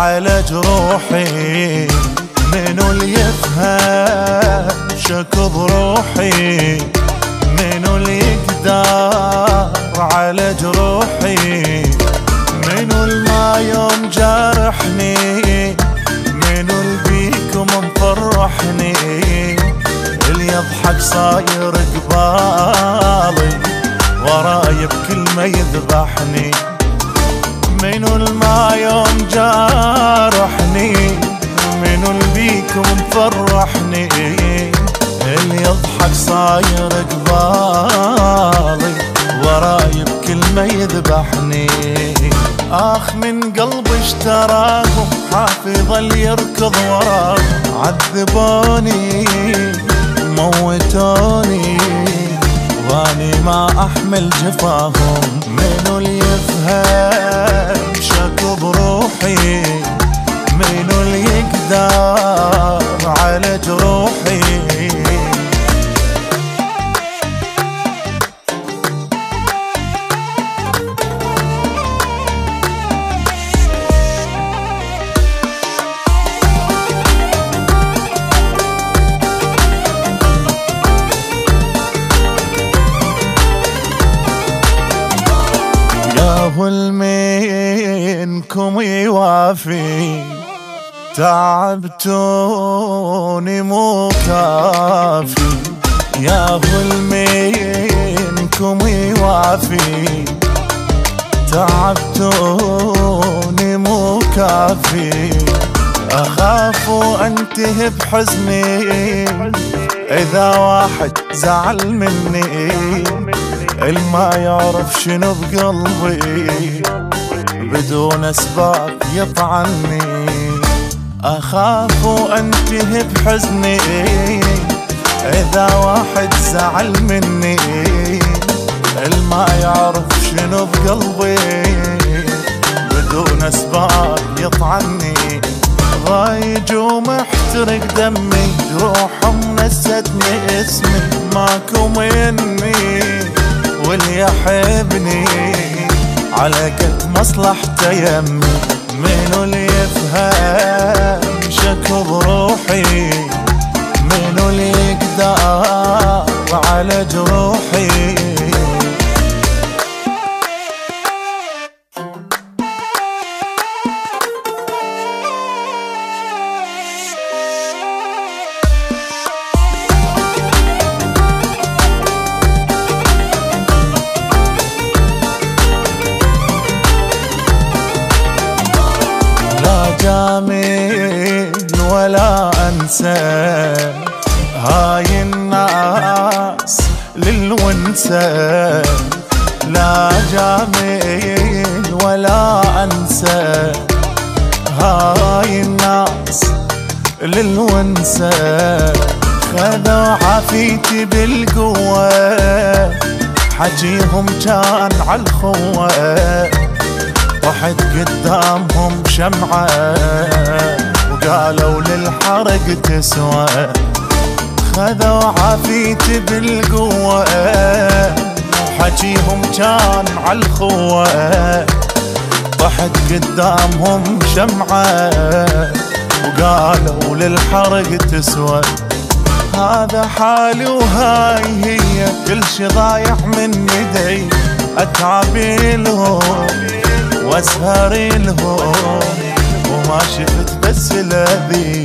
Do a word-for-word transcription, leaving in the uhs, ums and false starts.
على جروحي، منو اللي يفهم شكو ضروحي، منو اللي يقدر على جروحي، منو الما يوم جارحني، منو اللي بيكم مفرحني، اللي يضحك صاير قبالي وراي بكل ما يذبحني، منو الما يوم جارحني، منو اللي بيكم مفرحني، اللي يضحك صاير قبالي وراي بكل ما يذبحني. اخ من قلبي اشتراهم حافظ اللي يركض وراهم، عذبوني موتوني واني ما احمل جفاهم، منو اللي يفهم شكو بروحي، منو اللي يقدر على جروحي. ياهو منكم يوافي، تعبتوني مو كافي، ياهو منكم يوافي، تعبتوني مو كافي، اخاف انتهي بحزني اذا واحد زعل مني، الما يعرف شنو بقلبي بدون اسباب يطعني، اخاف انتهي بحزني اذا واحد زعل مني، الما يعرف شنو بقلبي بدون اسباب يطعني، ضايج ومحترق دمي جروحهم نستني اسمي، ماكو مني واللي يحبني على قد مصلحته يمي، منو اللي يفهم شكو بروحي، منو اللي يقدر على جروحي. جامل ولا انسى هاي الناس للونسة، لا جامل ولا انسى هاي الناس للونسة، خذوا عافيتي بالقوة حجيهم كان عالخوة، طحت قدامهم شمعة وقالوا للحرق تسوى، خذوا عافيتي بالقوة حجيهم كان عالخوة، طحت قدامهم شمعة وقالوا للحرق تسوى، هذا حالي وهاي هي كل شي ضايع من يدي، اتعب لهم واسهر لهم وما شفت بس الذي